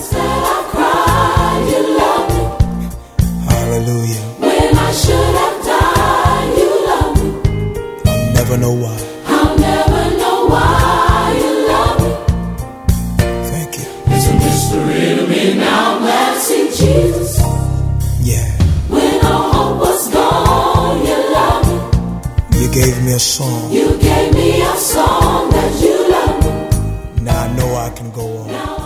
that I cried, you loved me. Hallelujah. When I should have died, you loved me. I'll never know why. I'll never know why you love me. Thank you. It's a mystery to me now. I'm glad to see Jesus. Yeah. When all hope was gone, you loved me. You gave me a song. You gave me a song that you love me. Now I know I can go on. Now